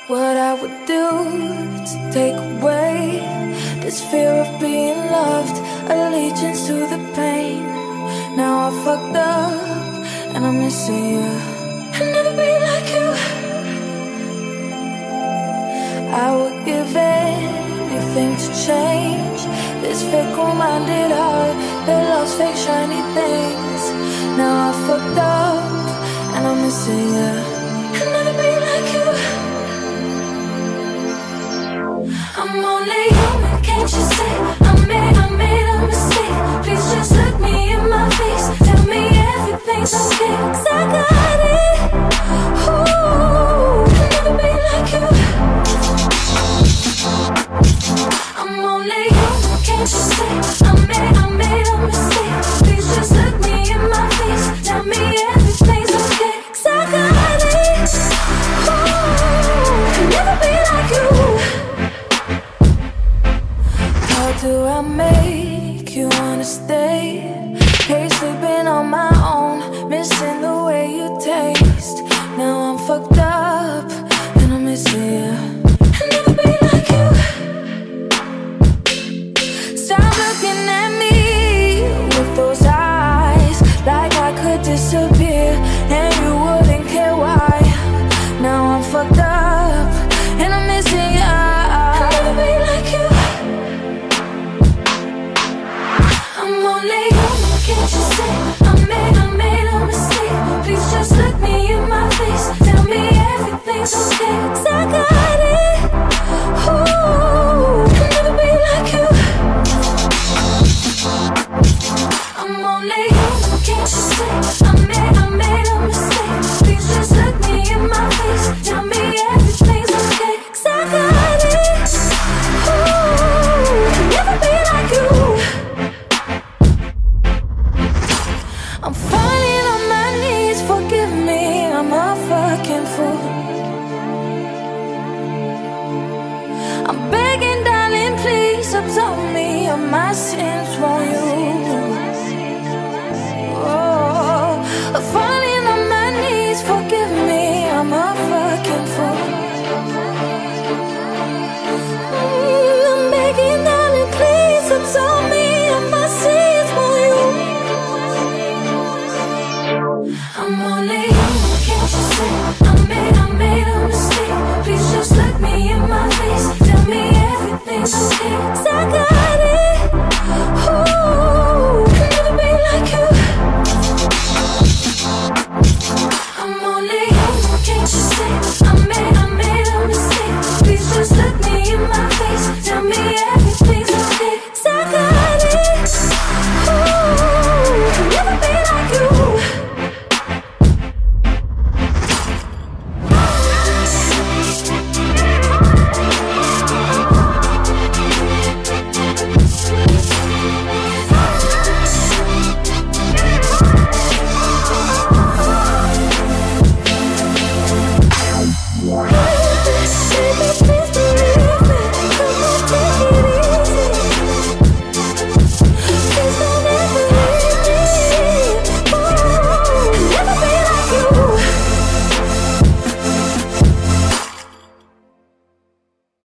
what I would do to take away this fear of being loved, allegiance to the pain. Now I fucked up and I'm missing you. I'll never be like you. I would give anything to change this fickle-minded heart that loves fake shiny things. Now I fucked up and I'm missing you. I'll never be like you. I'm only human, can't you see? I made a mistake. Please just look me in my face. Tell me everything's okay, 'cause I got it. Ooh, I'll never be like you. I'm only human, can't you see? I made a mistake. Please just look me in my face. Tell me everything's okay, 'cause I got it. Ooh, I'll never be like you. How do I make you wanna stay? Hate sleeping on my own, missing the way you taste. Now I'm fucked up and I'm missing you. I'll never be like you. Stop looking at me with those eyes, like I could disappear and you wouldn't care why. Now I'm fucked up and I'm missing you. I'll never be like you. I'm only human, can't you see? I made a mistake. Please just look me in my face. Tell me everything's okay, 'cause I got it. Ooh, I'll never be like you. I'm only human, can't you see? I made a mistake. Please just look me in my face. Tell me everything's okay, 'cause I got it. Ooh, I'll never be like you. I'm falling on my knees, forgive me, I'm a fucking fool. I'm begging, darling, please absolve me of my sins, won't you? Oh, I'm falling on my knees, forgive me, I'm a fucking fool. I'm begging, darling, please absolve me of my sins, won't you? I'm only human, can't you see? I made a mistake. Please just look me in my face. Tell me everything's okay.